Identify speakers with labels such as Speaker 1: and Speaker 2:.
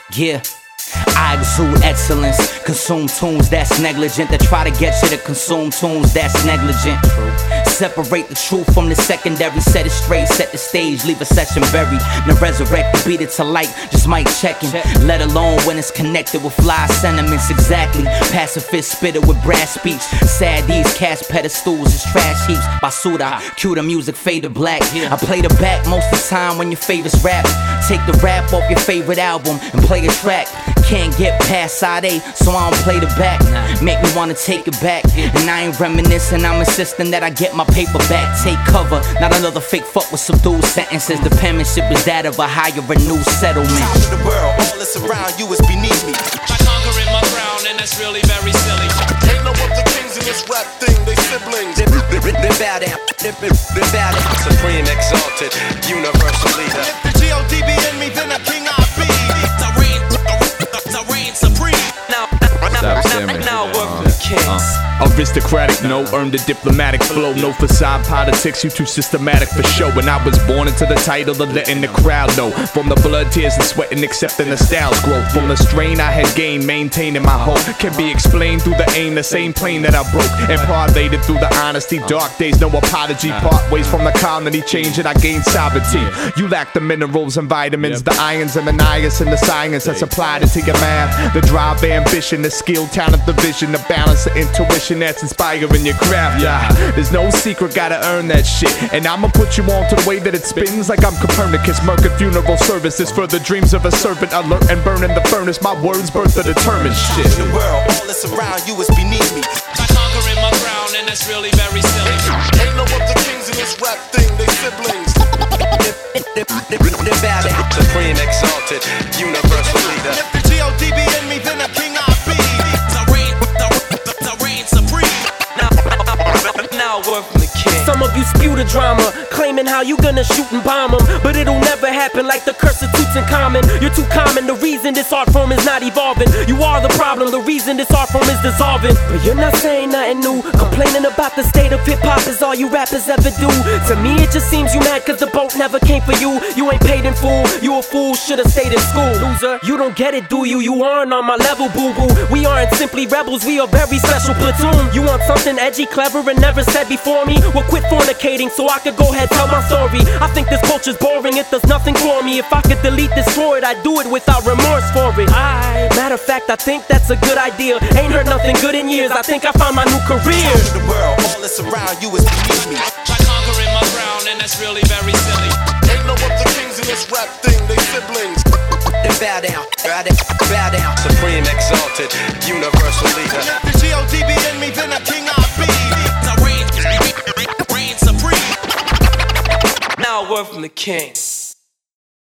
Speaker 1: Yeah, I exude excellence. Consume tunes that's negligent. That try to get you to consume tunes that's negligent. Separate the truth from the secondary. Set it straight, set the stage, leave a session buried. Now resurrect the beat it to light, just mic checking. Let alone when it's connected with fly sentiments. Exactly, pacifist spitter with brass speech. Sad these cast pedestals is trash heaps. Basuda, cue the music, fade to black. I play the back most of the time when your favorites rap. Take the rap off your favorite album and play a track. Can't get past side A, so I don't play the back. Make me wanna take it back. And I ain't reminiscing, I'm insisting that I get my paper back. Take cover, not another fake fuck with subdued sentences. The penmanship is that of a higher and new settlement.
Speaker 2: Top of the world, all that's around you is beneath me.
Speaker 3: I conquering my crown, and that's really very silly.
Speaker 2: Ain't no other kings in this rap thing, they siblings.
Speaker 4: They bow down, they bow down.
Speaker 5: Supreme, exalted, universal leader.
Speaker 2: If the G.O.D. be in me, then a king I'll be.
Speaker 3: The reign supreme. Now work for the kings.
Speaker 6: Aristocratic, no, earned a diplomatic flow. No facade politics, you too systematic for show. And I was born into the title of letting the crowd know. From the blood, tears, and sweat, and accepting the style's growth. From the strain I had gained, maintaining my hope can be explained through the aim, the same plane that I broke. And parlayed through the honesty, dark days, no apology. Part ways from the colony change and I gained sovereignty. You lack the minerals and vitamins, the irons and the niacin, the science that's applied into your math. The drive, the ambition, the skill, talent, the vision, the balance, the intuition that's inspiring your craft. There's no secret, gotta earn that shit. And I'ma put you on to the way that it spins like I'm Copernicus. Merkin funeral services for the dreams of a servant. Alert and burn in the furnace, my words birth the determined shit.
Speaker 2: The world, all that's around you is beneath me.
Speaker 3: I conquering my crown, and that's really very silly.
Speaker 2: Ain't no other kings in this rap thing, they siblings.
Speaker 4: They bow down.
Speaker 5: Supreme, exalted, universal leader.
Speaker 2: If the G.O.D. be in me, then a king I'll be.
Speaker 3: The reign supreme. Now work for the king.
Speaker 7: Some of you spew the drama, claiming how you gonna shoot and bomb them. But it'll never happen like the curse of Tutankhamun. You're too common, the reason this art form is not evolving. You are the problem, the reason this art form is dissolving. But you're not saying nothing new, complaining about the state of hip-hop is all you rappers ever do. To me it just seems you mad cause the boat never came for you. You ain't paid in full, you a fool, should've stayed in school. Loser, you don't get it, do you? You aren't on my level, boo-boo. We aren't simply rebels, we a very special platoon. You want something edgy, clever, and never said before me? Well, quit fornicating so I could go ahead tell my story. I think this culture's boring, it does nothing for me. If I could delete, destroy it, I'd do it without remorse for it. Matter of fact, I think that's a good idea. Ain't heard nothing good in years, I think I found my new career.
Speaker 2: Top of the world, all that's around you is beneath me.
Speaker 3: I conquering my crown, and that's really very silly.
Speaker 2: Ain't no other kings in this rap thing, they siblings.
Speaker 4: They bow down, bow down.
Speaker 5: Supreme, exalted, universal leader.
Speaker 2: If the G.O.D. be in me, then a king I'll be.
Speaker 3: The reign supreme. Now word from the king.